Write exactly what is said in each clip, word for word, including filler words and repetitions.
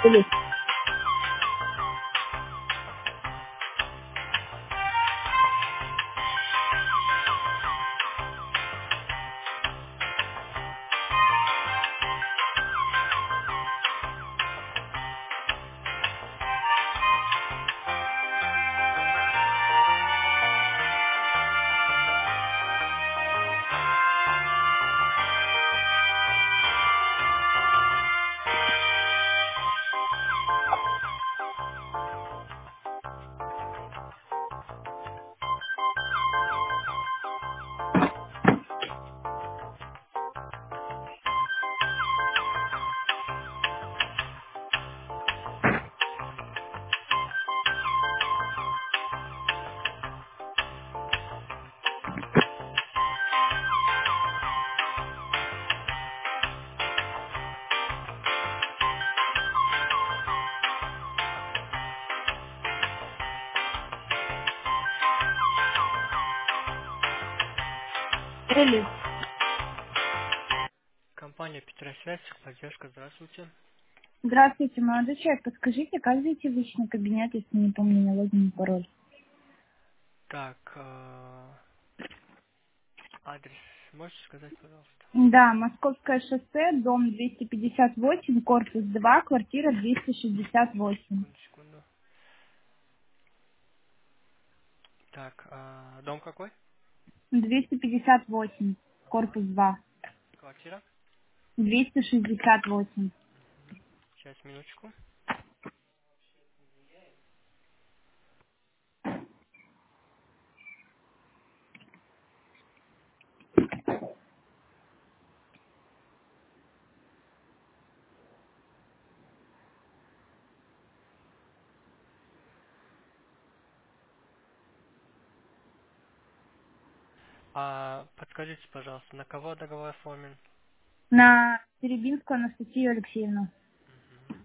Или- Элис, Компания Петросвязь, поддержка, здравствуйте. здравствуйте, молодой человек. Подскажите, как зайти в личный кабинет, если не помню ни логин, ни пароль? Так, э, адрес можете сказать, пожалуйста? Да, Московское шоссе, дом двести пятьдесят восемь, корпус два, квартира двести шестьдесят восемь. Секунду, секунду. Так, э, дом какой? двести пятьдесят восемь, корпус два, Квартира? двести шестьдесят восемь. Сейчас, минуточку. А, подскажите, пожалуйста, на кого договор оформлен? На Теребинскую Анастасию Алексеевну. Мгм.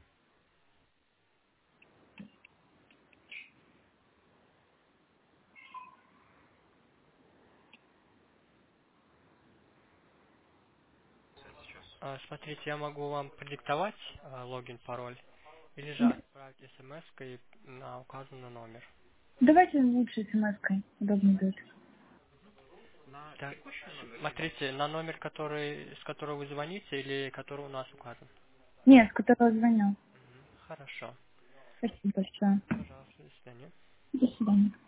А, смотрите, я могу вам продиктовать э, логин, пароль, или же отправить смс на указанный номер. Давайте лучше смс-кой, удобно будет. Так, смотрите, на номер, который, с которого вы звоните, или который у нас указан. Нет, с которого звонил. Мгм. Хорошо. Спасибо большое. Пожалуйста, до свидания. До свидания.